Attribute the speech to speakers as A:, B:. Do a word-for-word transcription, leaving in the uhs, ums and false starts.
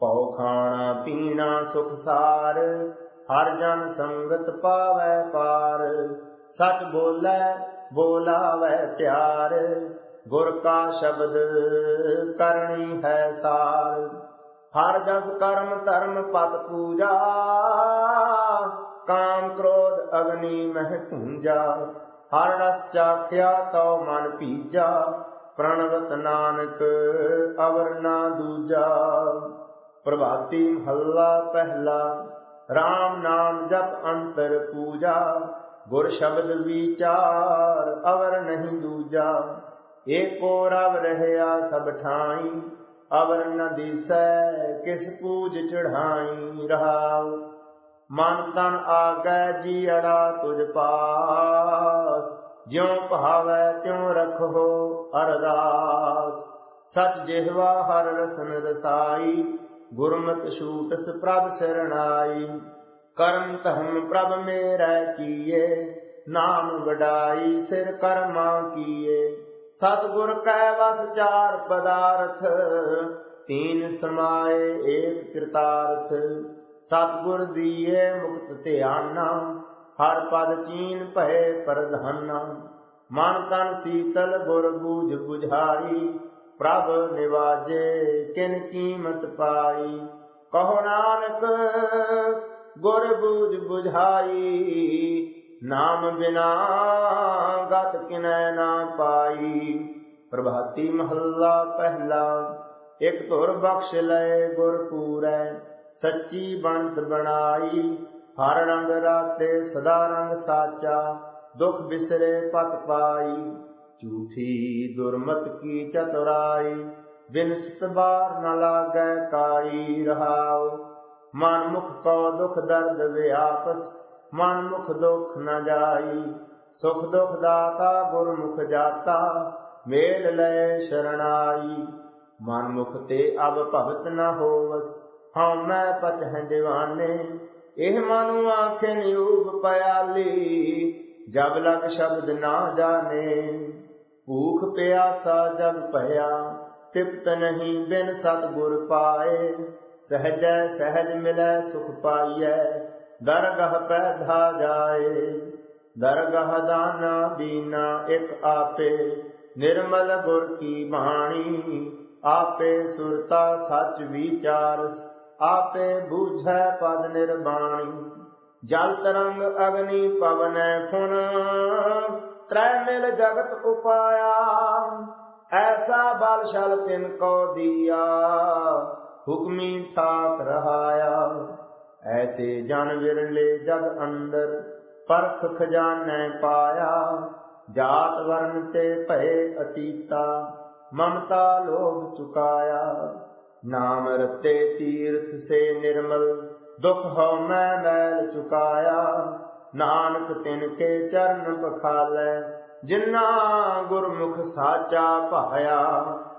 A: ਭਉ ਖਾਣਾ ਪੀਣਾ ਸੁਖ ਸਾਰ, ਹਰ ਜਨ ਸੰਗਤ ਪਾਵੈ ਪਾਰ। ਸਚ ਬੋਲੇ ਬੋਲਾਵੈ ਪਿਆਰ, ਗੁਰ ਕਾ ਸ਼ਬਦ ਕਰਨੀ ਹੈ ਸਾਰ। ਹਰ ਜਸ ਕਰਮ ਧਰਮ ਪਤ ਪੂਜਾ, ਕਾਮ ਕ੍ਰੋਧ ਅਗਨੀ ਮਹਿ ਭੂੰਜਾ। ਹਰ ਰਸ ਚਾਖਿਆ ਤਉ ਮਨ ਭੀਜਾ, ਪ੍ਰਣਵਤ ਨਾਨਕ ਅਵਰ ਨਾ ਦੂਜਾ। ਪ੍ਰਭਾਤੀ ਮਹੱਲਾ ਪਹਿਲਾ। ਰਾਮ ਨਾਮ ਜਪ ਅੰਤਰ ਪੂਜਾ, ਗੁਰ ਸ਼ਬਦ ਵਿਚਾਰ ਅਵਰ ਨਹੀਂ ਦੂਜਾ। ਏਕੋ ਰਵ ਰਹਿਆ ਸਭ ਠਾਈ, ਅਵਰ ਨ ਦੀਸੈ ਕਿਸ ਪੂਜ ਚੜ੍ਹਾਈ। ਰਹਾਉ ਮਨ ਤਨ ਆਗੈ ਜੀਅੜਾ ਤੁਝ ਪਾਸ, ਜਿਉ ਭਾਵੈ ਤਿਉ ਰਖੋ ਅਰਦਾਸ। ਸਚ ਜਿਹਵਾ ਹਰ ਰਸਨ ਰਸਾਈ, ਗੁਰਮਤਿ ਛੂਟਿਸ ਪ੍ਰਭ ਸਰਣਾਈ। ਕਰਮ ਧਰਮ ਪ੍ਰਭ ਮੇਰੈ ਕੀਏ, ਨਾਮ ਵਡਾਈ ਸਿਰ ਕਰਮਾਂ ਕੀਏ। ਸਤਿਗੁਰ ਕੈ ਵਸ ਚਾਰ ਪਦਾਰਥ, ਤੀਨ ਸਮਾਏ ਏਕ ਕਿਰਤਾਰਥ। ਸਤਿਗੁਰ ਦੀਏ ਮੁਕਤ ਧਿਆਨਾ, ਹਰ ਪਦ ਚੀਨ ਭਏ ਪ੍ਰਧਾਨਾ। ਮਨ ਤਨ ਸੀਤਲ ਗੁਰ ਬੂਝ ਬੁਝਾਈ, ਪ੍ਰਭ ਨਿਵਾਜੇ ਕਿਨ ਕੀਮਤ ਪਾਈ। ਕਹੋ ਨਾਨਕ ਗੁਰ ਬੂਝ ਬੁਝਾਈ, ਨਾਮ ਬਿਨਾ ਗਤ ਕਿਨੈ ਨਾ ਪਾਈ। ਪ੍ਰਭਾਤੀ ਮਹੱਲਾ ਪਹਿਲਾ। ਇਕ ਧੁਰ ਬਖਸ਼ ਲਏ ਗੁਰ ਪੂਰੈ, ਸੱਚੀ ਬਣਤ ਬਣਾਈ। ਹਰ ਰੰਗ ਰਾਤੇ ਸਦਾ ਰੰਗ ਸਾਚਾ, ਦੁਖ ਬਿਸਰੇ ਪਤ ਪਾਈ। ਝੂਠੀ ਦੁਰਮਤ ਕੀ ਚਤੁਰਾਈ, ਬਿਨਸਤ ਬਾਰ ਨ ਲਾਗੈ ਕਾਈ। ਰਹਾਉ ਮਨ ਮੁਖ ਕੋ ਦੁਖ ਦਰਦ ਵਿਆਪਸ, ਮਨ ਮੁਖ ਦੁਖ ਨ ਜਾਈ। ਸੁਖ ਦੁਖ ਦਾਤਾ ਗੁਰਮੁਖ ਜਾਤਾ, ਮੇਲ ਲਏ ਸ਼ਰਣਾਈ। ਮਨ ਮੁਖ ਤੇ ਅਬ ਭਗਤ ਨ ਹੋਵਸ, ਹਉ ਮੈਂ ਪਤਹਿ ਦੀਵਾਨੇ। ਇਹ ਮਨੁ ਆਖੇ ਨਿਊਬ ਪਿਆਲੀ, ਜਬ ਲਗ ਸ਼ਬਦ ਨਾ ਜਾਣੇ। ਭੂਖ ਪਿਆਸਾ ਜਗ ਭਇਆ, ਤਿਪਤ ਨਹੀਂ ਬਿਨ ਸਤਿਗੁਰ ਪਾਏ। ਸਹਜੈ ਸਹਿਜ ਮਿਲੈ ਸੁਖ ਪਾਈਐ, ਦਰਗਹ ਪੈਧਾ ਜਾਏ। ਦਰਗਹ ਦਾਨਾ ਦੀਨਾ ਇਕ ਆਪੇ, ਨਿਰਮਲ ਗੁਰ ਕੀ ਬਾਣੀ। ਆਪੇ ਸੁਰਤਾ ਸਚ ਵਿਚਾਰਸ, ਆਪੇ ਬੂਝੈ ਪਦ ਨਿਰਬਾਣੀ। ਜਲ ਤਰੰਗ ਅਗਨੀ ਪਵਨੈ ਫੁਨ, ਤ੍ਰੈ ਮਿਲ ਜਗਤ ਉਪਾਇਆ। ਐਸਾ ਬਲ ਛਲ ਤਿਨ ਕੋ ਦੀਆ, ਹੁਕਮੀ ਠਾਕ ਰਹਾਇਆ। ਐਸੇ ਜਨ ਵਿਰਲੇ ਜਗ ਅੰਦਰ, ਪਰਖ ਖਜ਼ਾਨੈ ਪਾਇਆ। ਜਾਤ ਵਰਨ ਤੇ ਭਏ ਅਤੀਤਾ, ਮਮਤਾ ਲੋਭ ਚੁਕਾਇਆ। ਨਾਮ ਰਤੇ ਤੀਰਥ ਸੇ ਨਿਰਮਲ, ਦੁਖ ਹਉ ਮੈਂ ਮੈਲ ਚੁਕਾਇਆ। ਨਾਨਕ ਤਿਨ ਕੇ ਚਰਨ ਪਖਾਲੈ, ਜਿਨਾ ਗੁਰਮੁਖ ਸਾਚਾ ਭਾਇਆ।